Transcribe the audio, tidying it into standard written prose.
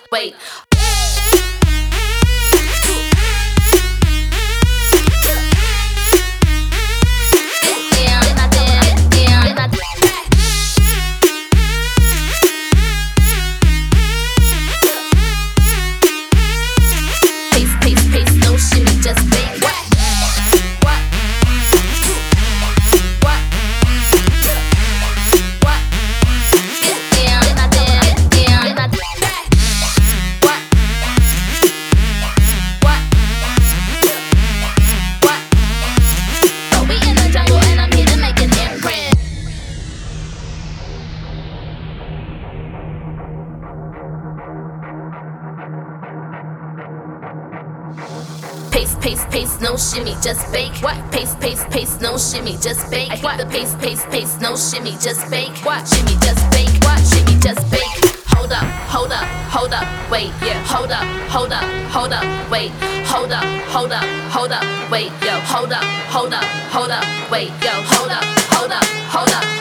wait. Pace, no shimmy, just bake. What? Pace, no shimmy, just bake. What? The pace, no shimmy, just bake. What? Shimmy, just bake. What? Shimmy, just bake. Hold up, wait, yeah. Hold up, wait. Hold up, wait, yo. Hold up, wait, yo. Hold up,